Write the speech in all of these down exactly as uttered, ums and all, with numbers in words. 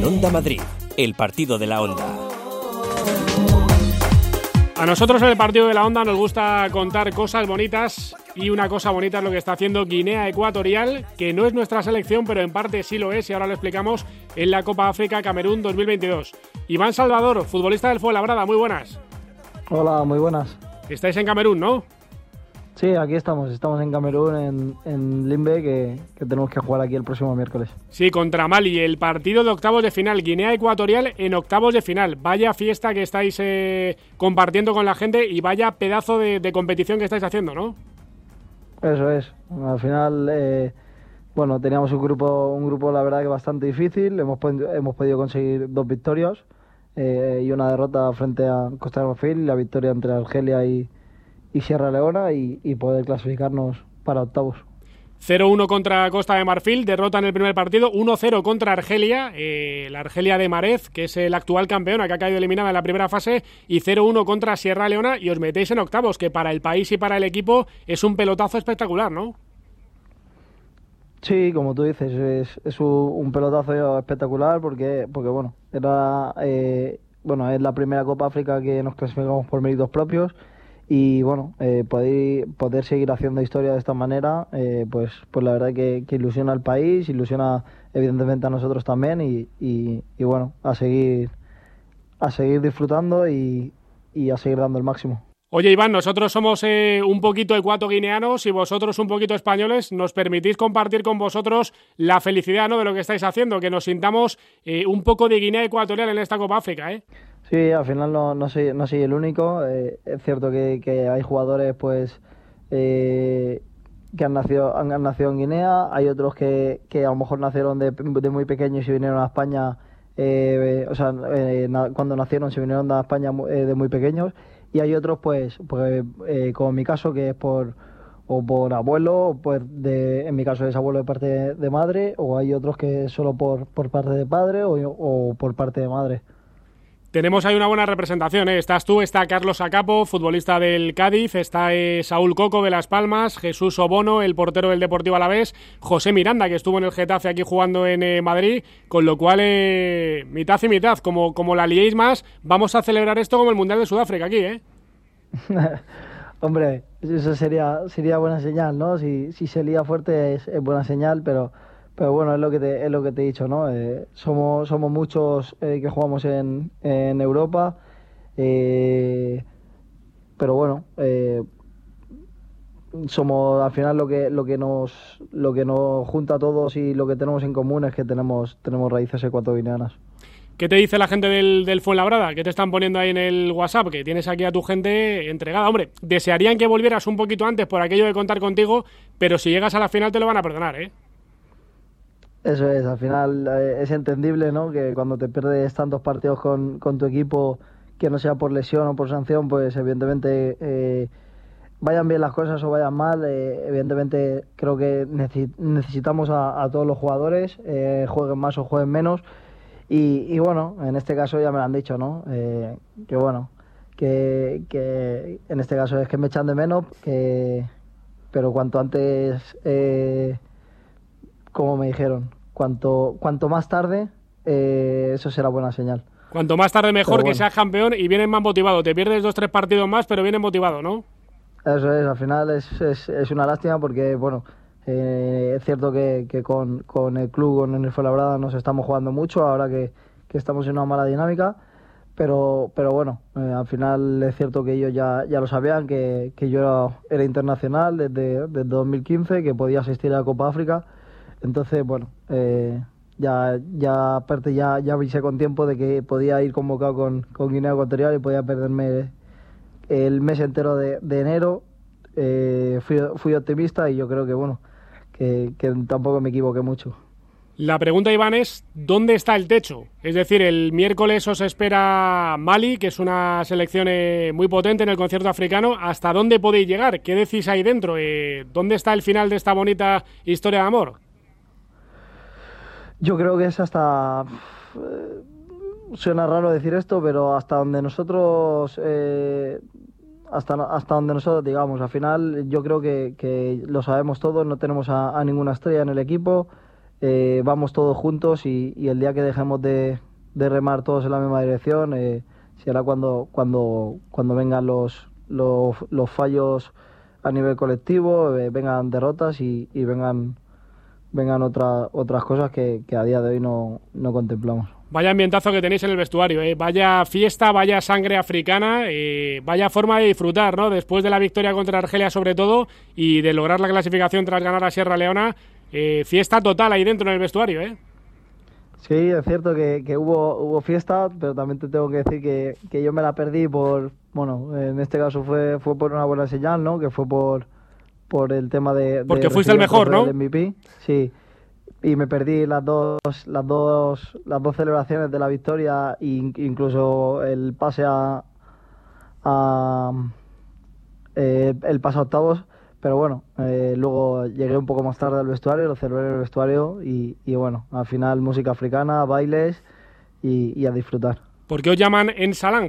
En Onda Madrid, el partido de la Onda. A nosotros en el partido de la Onda nos gusta contar cosas bonitas, y una cosa bonita es lo que está haciendo Guinea Ecuatorial, que no es nuestra selección, pero en parte sí lo es, y ahora lo explicamos, en la Copa África Camerún dos mil veintidós. Iván Salvador, futbolista del Fuenlabrada, muy buenas. Hola, muy buenas. Estáis en Camerún, ¿no? Sí, aquí estamos, estamos en Camerún, en, en Limbe, que, que tenemos que jugar aquí el próximo miércoles. Sí, contra Mali, el partido de octavos de final, Guinea Ecuatorial en octavos de final. Vaya fiesta que estáis eh, compartiendo con la gente y vaya pedazo de, de competición que estáis haciendo, ¿no? Eso es, al final, eh, bueno, teníamos un grupo, un grupo la verdad que bastante difícil, hemos, hemos podido conseguir dos victorias eh, y una derrota frente a Costa de Marfil, y la victoria entre Argelia y y Sierra Leona y, y poder clasificarnos para octavos. cero uno contra Costa de Marfil, derrota en el primer partido, uno cero contra Argelia, eh, la Argelia de Marez, que es el actual campeona, que ha caído eliminada en la primera fase, y cero uno contra Sierra Leona, y os metéis en octavos, que para el país y para el equipo es un pelotazo espectacular, ¿no? Sí, como tú dices, es, es un, un pelotazo espectacular porque, porque bueno, era eh, bueno, es la primera Copa África que nos clasificamos por méritos propios. Y bueno, eh, poder, poder seguir haciendo historia de esta manera, eh, pues, pues la verdad que, que ilusiona al país, ilusiona evidentemente a nosotros también y, y, y bueno, a seguir, a seguir disfrutando y, y a seguir dando el máximo. Oye, Iván, nosotros somos eh, un poquito ecuatoguineanos y vosotros un poquito españoles. ¿Nos permitís compartir con vosotros la felicidad, ¿no?, de lo que estáis haciendo? Que nos sintamos eh, un poco de Guinea Ecuatorial en esta Copa África, ¿eh? Sí, al final no, no, soy, no soy el único. Eh, es cierto que, que hay jugadores pues eh, que han nacido, han, han nacido en Guinea, hay otros que, que a lo mejor nacieron de, de muy pequeños y vinieron a España, eh, o sea, eh, na, cuando nacieron se vinieron a España eh, de muy pequeños, y hay otros pues, pues eh, como en mi caso, que es por o por abuelo, o por de, en mi caso es abuelo de parte de, de madre, o hay otros que solo por, por parte de padre o, o por parte de madre. Tenemos ahí una buena representación, ¿eh? Estás tú, está Carlos Acapo, futbolista del Cádiz, está eh, Saúl Coco de Las Palmas, Jesús Obono, el portero del Deportivo Alavés, José Miranda, que estuvo en el Getafe aquí jugando en eh, Madrid, con lo cual eh, mitad y mitad, como, como la liéis más, vamos a celebrar esto como el Mundial de Sudáfrica aquí, ¿eh? Hombre, eso sería sería buena señal, ¿no? Si, si se lía fuerte es, es buena señal, pero... Pero bueno, es lo que te, es lo que te he dicho, ¿no? Eh, somos, somos muchos eh, que jugamos en, en Europa, eh, pero bueno, eh, somos al final lo que, lo que nos, lo que nos junta a todos y lo que tenemos en común es que tenemos, tenemos raíces ecuatoguineanas. ¿Qué te dice la gente del, del Fuenlabrada? ¿Qué te están poniendo ahí en el WhatsApp? Que tienes aquí a tu gente entregada. Hombre, desearían que volvieras un poquito antes por aquello de contar contigo, pero si llegas a la final te lo van a perdonar, ¿eh? Eso es, al final eh, es entendible, ¿no?, que cuando te pierdes tantos partidos con, con tu equipo, que no sea por lesión o por sanción, pues evidentemente eh, vayan bien las cosas o vayan mal, eh, evidentemente creo que necesitamos a, a todos los jugadores, eh, jueguen más o jueguen menos, y, y bueno, en este caso ya me lo han dicho, ¿no?, eh, que bueno, que, que en este caso es que me echan de menos, que, pero cuanto antes... Eh, como me dijeron, cuanto cuanto más tarde, eh, eso será buena señal. Cuanto más tarde mejor, bueno, que seas campeón y vienes más motivado. Te pierdes dos, tres partidos más, pero vienes motivado, ¿no? Eso es, al final es, es, es una lástima porque, bueno, eh, es cierto que, que con, con el club, con el Fuenlabrada nos estamos jugando mucho, ahora que, que estamos en una mala dinámica, pero pero bueno, eh, al final es cierto que ellos ya, ya lo sabían, que, que yo era, era internacional desde, desde dos mil quince, que podía asistir a la Copa África. Entonces, bueno, eh, ya, ya aparte ya, ya avisé con tiempo de que podía ir convocado con, con Guinea Ecuatorial y podía perderme el mes entero de, de enero. Eh, fui, fui optimista y yo creo que, bueno, que, que tampoco me equivoqué mucho. La pregunta, Iván, es ¿dónde está el techo? Es decir, el miércoles os espera Mali, que es una selección eh, muy potente en el concierto africano. ¿Hasta dónde podéis llegar? ¿Qué decís ahí dentro? Eh, ¿Dónde está el final de esta bonita historia de amor? Yo creo que es hasta... Eh, suena raro decir esto, pero hasta donde nosotros... Eh, hasta, hasta donde nosotros digamos. Al final yo creo que, que lo sabemos todos, no tenemos a, a ninguna estrella en el equipo. eh, vamos todos juntos y, y el día que dejemos de, de remar todos en la misma dirección eh, será cuando, cuando, cuando vengan los, los, los fallos a nivel colectivo, eh, vengan derrotas y, y vengan, vengan otra, otras cosas que, que a día de hoy no, no contemplamos. Vaya ambientazo que tenéis en el vestuario, ¿eh? Vaya fiesta, vaya sangre africana, eh, vaya forma de disfrutar, ¿no? Después de la victoria contra Argelia sobre todo y de lograr la clasificación tras ganar a Sierra Leona, eh, fiesta total ahí dentro en el vestuario, ¿eh? Sí, es cierto que, que hubo, hubo fiesta, pero también te tengo que decir que, que yo me la perdí por, bueno, en este caso fue, fue por una buena señal, ¿no? Que fue por, por el tema de... de Porque fuiste el mejor, ¿no? M V P, sí. Y me perdí las dos las dos las dos celebraciones de la victoria e incluso el pase a, a eh, el pase a octavos, pero bueno, eh, luego llegué un poco más tarde al vestuario, lo celebré en el vestuario y, y bueno, al final música africana, bailes y, y a disfrutar. ¿Por qué os llaman Ensalang?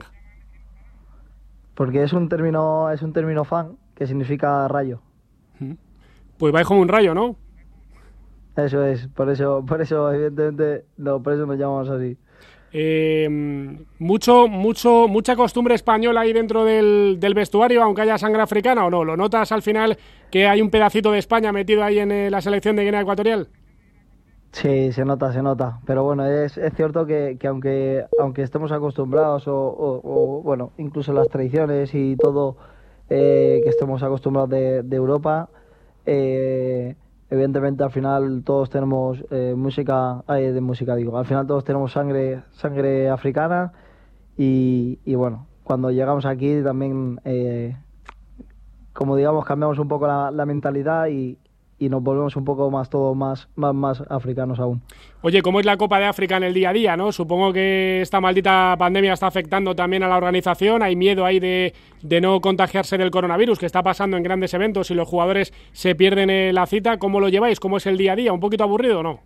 Porque es un término es un término fan que significa rayo. Pues vais como un rayo, ¿no? Eso es, por eso, por eso evidentemente, no, por eso nos llamamos así. Eh, mucho, mucho, mucha costumbre española ahí dentro del, del vestuario, aunque haya sangre africana, ¿o no? ¿Lo notas al final que hay un pedacito de España metido ahí en eh, la selección de Guinea Ecuatorial? Sí, se nota, se nota. Pero bueno, es, es cierto que, que aunque aunque estemos acostumbrados o, o, o bueno, incluso las tradiciones y todo eh, que estemos acostumbrados de, de Europa, eh, evidentemente al final todos tenemos eh, música, eh, de música digo, al final todos tenemos sangre sangre africana y, y bueno, cuando llegamos aquí también, eh, como digamos, cambiamos un poco la, la mentalidad y, y nos volvemos un poco más todos más, más, más africanos aún. Oye, ¿cómo es la Copa de África en el día a día, no? Supongo que esta maldita pandemia está afectando también a la organización, hay miedo ahí de, de no contagiarse del coronavirus, que está pasando en grandes eventos y los jugadores se pierden eh, la cita. ¿Cómo lo lleváis? ¿Cómo es el día a día? ¿Un poquito aburrido o no?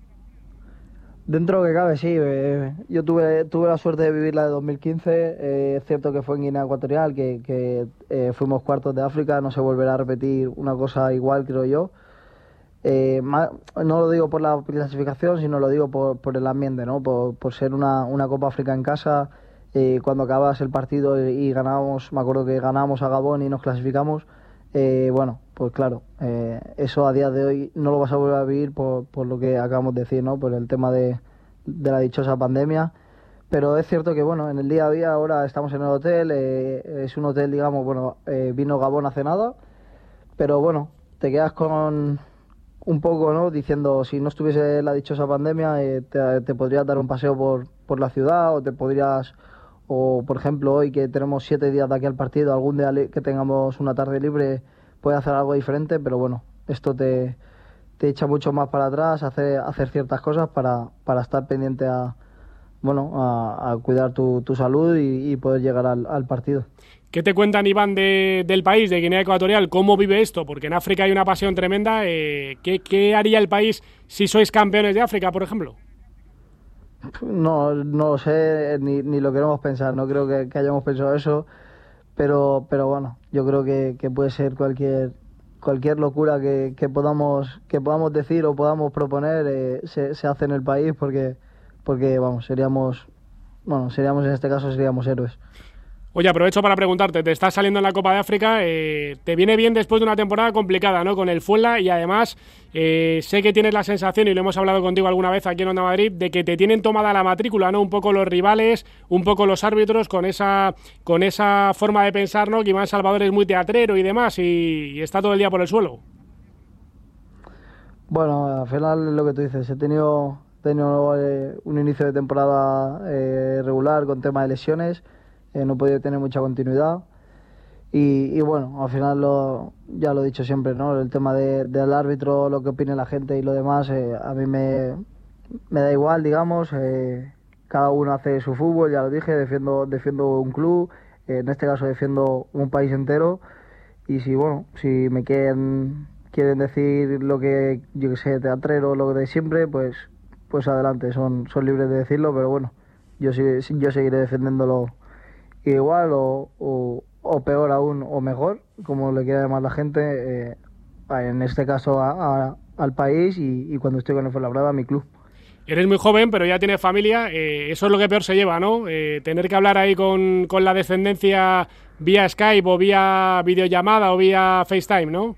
Dentro de lo que cabe, sí. Eh, yo tuve tuve la suerte de vivir la de dos mil quince. Eh, es cierto que fue en Guinea Ecuatorial, que, que eh, fuimos cuartos de África. No se volverá a repetir una cosa igual, creo yo. Eh, más, no lo digo por la clasificación, sino lo digo por, por el ambiente, ¿no? Por, por ser una, una Copa África en casa. Eh, cuando acabas el partido y, y ganábamos, me acuerdo que ganábamos a Gabón y nos clasificamos. Eh, bueno, pues claro, eh, eso a día de hoy no lo vas a volver a vivir por, por lo que acabamos de decir, ¿no? Por el tema de, de la dichosa pandemia. Pero es cierto que, bueno, en el día a día ahora estamos en el hotel, eh, es un hotel, digamos, bueno, eh, vino Gabón hace nada, pero bueno, te quedas con un poco, ¿no? Diciendo, si no estuviese la dichosa pandemia, eh, te, te podrías dar un paseo por, por la ciudad o te podrías... O, por ejemplo, hoy que tenemos siete días de aquí al partido, algún día que tengamos una tarde libre, puede hacer algo diferente, pero bueno, esto te, te echa mucho más para atrás, hacer, hacer ciertas cosas para, para estar pendiente a, bueno, a, a cuidar tu, tu salud y, y poder llegar al, al partido. ¿Qué te cuentan, Iván, de, del país, de Guinea Ecuatorial? ¿Cómo vive esto? Porque en África hay una pasión tremenda. Eh, ¿qué, ¿Qué haría el país si sois campeones de África, por ejemplo? No, no lo sé, ni, ni lo queremos pensar, no creo que, que hayamos pensado eso, pero, pero bueno, yo creo que, que puede ser cualquier cualquier locura que, que podamos que podamos decir o podamos proponer, eh, se, se hace en el país porque porque vamos, seríamos bueno, seríamos en este caso seríamos héroes. Oye, aprovecho para preguntarte, te estás saliendo en la Copa de África, eh, te viene bien después de una temporada complicada, ¿no? Con el Fuenla y además eh, sé que tienes la sensación, y lo hemos hablado contigo alguna vez aquí en Onda Madrid, de que te tienen tomada la matrícula, ¿no? Un poco los rivales, un poco los árbitros, con esa con esa forma de pensar, ¿no? Que Iván Salvador es muy teatrero y demás y, y está todo el día por el suelo. Bueno, al final es lo que tú dices, he tenido, tenido eh, un inicio de temporada eh, regular con tema de lesiones. Eh, no he podido tener mucha continuidad y, y bueno, al final lo, ya lo he dicho siempre, ¿no? El tema de, del árbitro, lo que opine la gente y lo demás, eh, a mí me, me da igual, digamos, eh, cada uno hace su fútbol, ya lo dije, defiendo, defiendo un club, eh, en este caso defiendo un país entero y si, bueno, si me quieren, quieren decir lo que, yo que sé, teatrero, lo de siempre, pues, pues adelante, son, son libres de decirlo, pero bueno, yo, yo seguiré defendiéndolo igual o, o, o peor aún o mejor, como le quiera llamar la gente, eh, en este caso a, a, al país y, y cuando estoy con el Fuenlabrada a mi club. Eres muy joven, pero ya tienes familia, eh, eso es lo que peor se lleva, ¿no? Eh, tener que hablar ahí con, con la descendencia vía Skype o vía videollamada o vía FaceTime, ¿no?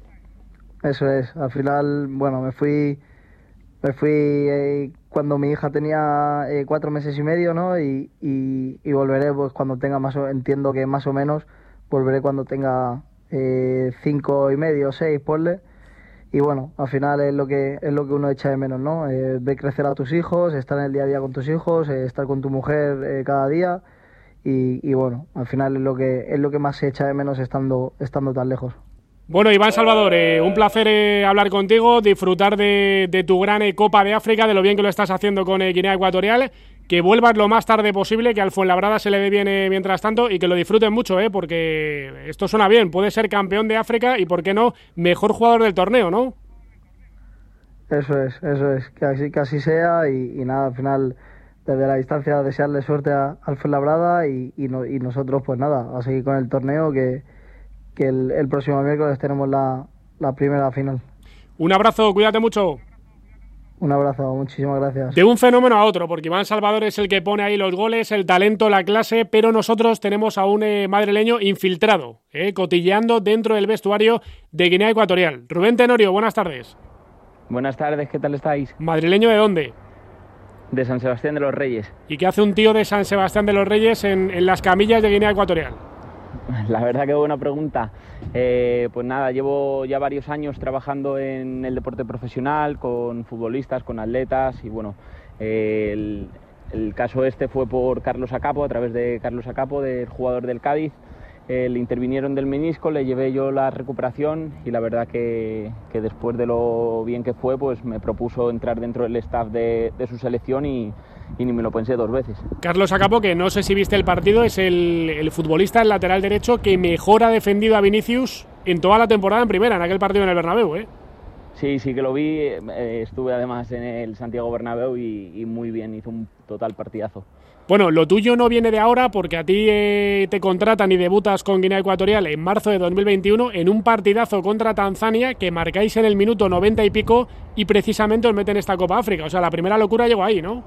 Eso es, al final, bueno, me fui me fui eh, cuando mi hija tenía eh, cuatro meses y medio, ¿no? Y, y, y volveré pues cuando tenga más o, entiendo que más o menos, volveré cuando tenga eh, cinco y medio, seis, ponle. Y bueno, al final es lo que es lo que uno echa de menos, ¿no? Eh, ver crecer a tus hijos, estar en el día a día con tus hijos, eh, estar con tu mujer eh, cada día y, y bueno, al final es lo que es lo que más se echa de menos estando estando tan lejos. Bueno, Iván Salvador, eh, un placer eh, hablar contigo, disfrutar de, de tu gran eh, Copa de África, de lo bien que lo estás haciendo con eh, Guinea Ecuatorial, que vuelvas lo más tarde posible, que al Fuenlabrada se le dé bien eh, mientras tanto y que lo disfruten mucho, eh, porque esto suena bien, puede ser campeón de África y, ¿por qué no?, mejor jugador del torneo, ¿no? Eso es, eso es, que así, que así sea y, y nada, al final, desde la distancia, desearle suerte a, al Fuenlabrada y, y, no, y nosotros, pues nada, a seguir con el torneo, que, que el, el próximo miércoles tenemos la, la primera final. Un abrazo, cuídate mucho. Un abrazo, muchísimas gracias. De un fenómeno a otro, porque Iván Salvador es el que pone ahí los goles, el talento, la clase, pero nosotros tenemos a un eh, madrileño infiltrado, eh, cotilleando dentro del vestuario de Guinea Ecuatorial. Rubén Tenorio, buenas tardes. Buenas tardes, ¿qué tal estáis? ¿Madrileño de dónde? De San Sebastián de los Reyes. ¿Y qué hace un tío de San Sebastián de los Reyes en, en las camillas de Guinea Ecuatorial? La verdad que buena pregunta. Eh, pues nada, llevo ya varios años trabajando en el deporte profesional, con futbolistas, con atletas y bueno, eh, el, el caso este fue por Carlos Acapo, a través de Carlos Acapo, del jugador del Cádiz. Eh, le intervinieron del menisco, le llevé yo la recuperación y la verdad que, que después de lo bien que fue, pues me propuso entrar dentro del staff de, de su selección y, y ni me lo pensé dos veces. Carlos Acapo, que no sé si viste el partido, es el, el futbolista, el lateral derecho que mejor ha defendido a Vinicius en toda la temporada en primera, en aquel partido en el Bernabéu, ¿eh? Sí, sí que lo vi, eh, estuve además en el Santiago Bernabéu y, y muy bien, hizo un total partidazo. Bueno, lo tuyo no viene de ahora porque a ti eh, te contratan y debutas con Guinea Ecuatorial en marzo de dos mil veintiuno en un partidazo contra Tanzania que marcáis en el minuto noventa y pico y precisamente os meten esta Copa África. O sea, la primera locura llegó ahí, ¿no?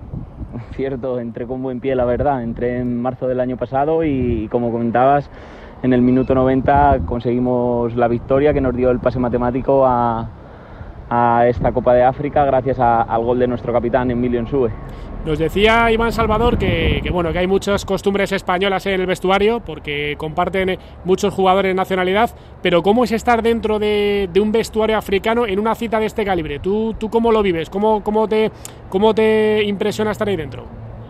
Cierto, entré con buen pie, la verdad. Entré en marzo del año pasado y, como comentabas, en el minuto noventa conseguimos la victoria que nos dio el pase matemático a, a esta Copa de África gracias a, al gol de nuestro capitán Emilio Nsue. Nos decía Iván Salvador que, que bueno que hay muchas costumbres españolas en el vestuario porque comparten muchos jugadores de nacionalidad, pero ¿cómo es estar dentro de, de un vestuario africano en una cita de este calibre? ¿Tú, tú cómo lo vives? ¿Cómo, cómo, te, ¿Cómo te impresiona estar ahí dentro?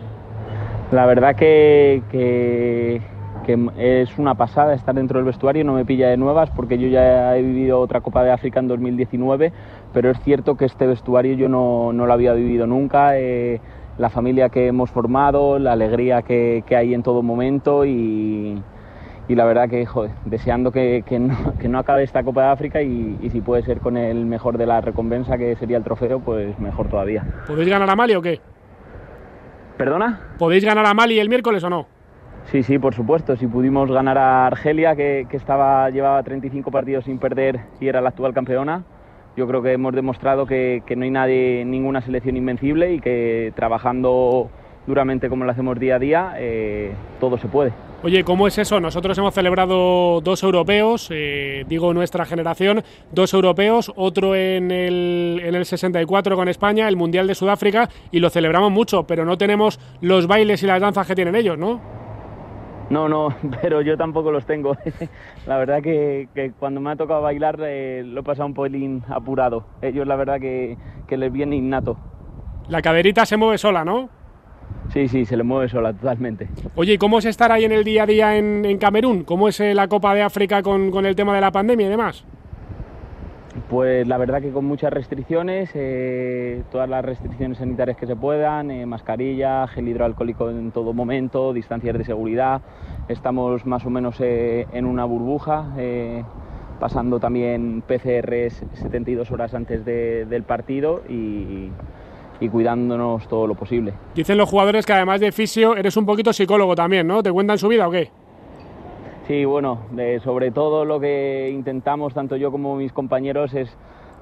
La verdad que, que, que es una pasada estar dentro del vestuario, no me pilla de nuevas porque yo ya he vivido otra Copa de África en dos mil diecinueve, pero es cierto que este vestuario yo no, no lo había vivido nunca. Eh, la familia que hemos formado, la alegría que, que hay en todo momento y, y la verdad que, joder, deseando que, que, no, que no acabe esta Copa de África y, y si puede ser con el mejor de la recompensa, que sería el trofeo, pues mejor todavía. ¿Podéis ganar a Mali o qué? ¿Perdona? ¿Podéis ganar a Mali el miércoles o no? Sí, sí, por supuesto. Si pudimos ganar a Argelia, que, que estaba, llevaba treinta y cinco partidos sin perder y era la actual campeona, yo creo que hemos demostrado que, que no hay nadie, ninguna selección invencible y que trabajando duramente como lo hacemos día a día, eh, todo se puede. Oye, ¿cómo es eso? Nosotros hemos celebrado dos europeos, eh, digo nuestra generación, dos europeos, otro en el, en el sesenta y cuatro con España, el Mundial de Sudáfrica, y lo celebramos mucho, pero no tenemos los bailes y las danzas que tienen ellos, ¿no? No, no, pero yo tampoco los tengo. La verdad que, que cuando me ha tocado bailar eh, lo he pasado un pelín apurado. Ellos la verdad que, que les viene innato. La caderita se mueve sola, ¿no? Sí, sí, se les mueve sola totalmente. Oye, ¿y cómo es estar ahí en el día a día en, en Camerún? ¿Cómo es eh, la Copa de África con, con el tema de la pandemia y demás? Pues la verdad que con muchas restricciones, eh, todas las restricciones sanitarias que se puedan, eh, mascarilla, gel hidroalcohólico en todo momento, distancias de seguridad. Estamos más o menos eh, en una burbuja, eh, pasando también P C Rs setenta y dos horas antes de, del partido y, y cuidándonos todo lo posible. Dicen los jugadores que además de fisio eres un poquito psicólogo también, ¿no? ¿Te cuentan su vida o qué? Sí, bueno, de, sobre todo lo que intentamos, tanto yo como mis compañeros, es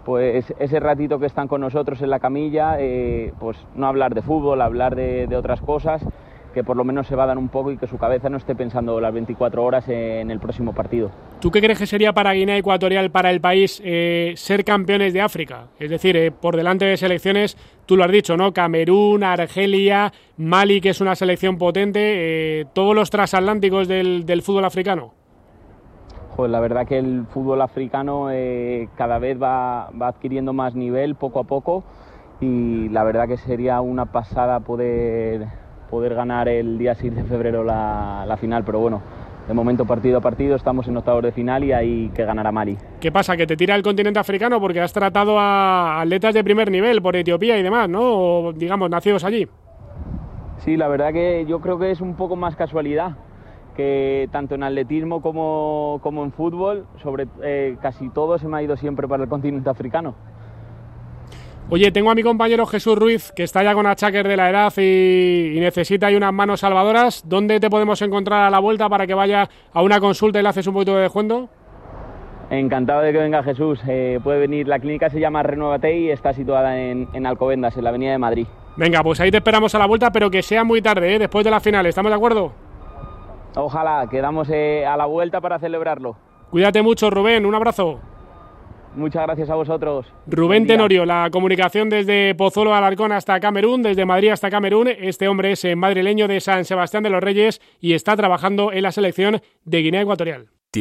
pues ese ratito que están con nosotros en la camilla, eh, pues no hablar de fútbol, hablar de, de otras cosas, que por lo menos se va a dar un poco y que su cabeza no esté pensando las veinticuatro horas en el próximo partido. ¿Tú qué crees que sería para Guinea Ecuatorial, para el país, eh, ser campeones de África? Es decir, eh, por delante de selecciones, tú lo has dicho, ¿no? Camerún, Argelia, Mali, que es una selección potente, eh, todos los transatlánticos del, del fútbol africano. Joder, la verdad que el fútbol africano eh, cada vez va, va adquiriendo más nivel poco a poco, y la verdad que sería una pasada poder, poder ganar el día seis de febrero la, la final, pero bueno, de momento partido a partido estamos en octavos de final y hay que ganar a Mali. ¿Qué pasa? ¿Que te tira el continente africano porque has tratado a atletas de primer nivel por Etiopía y demás, ¿no? O, digamos, nacidos allí. Sí, la verdad que yo creo que es un poco más casualidad, que tanto en atletismo como, como en fútbol, sobre eh, casi todo se me ha ido siempre para el continente africano. Oye, tengo a mi compañero Jesús Ruiz, que está ya con achaques de la edad y, y necesita ahí unas manos salvadoras. ¿Dónde te podemos encontrar a la vuelta para que vaya a una consulta y le haces un poquito de descuento? Encantado de que venga Jesús. Eh, puede venir, la clínica se llama Renuévate y está situada en, en Alcobendas, en la avenida de Madrid. Venga, pues ahí te esperamos a la vuelta, pero que sea muy tarde, ¿eh? Después de la final. ¿Estamos de acuerdo? Ojalá, quedamos eh, a la vuelta para celebrarlo. Cuídate mucho, Rubén. Un abrazo. Muchas gracias a vosotros. Rubén Tenorio, la comunicación desde Pozuelo Alarcón hasta Camerún, desde Madrid hasta Camerún. Este hombre es madrileño de San Sebastián de los Reyes y está trabajando en la selección de Guinea Ecuatorial.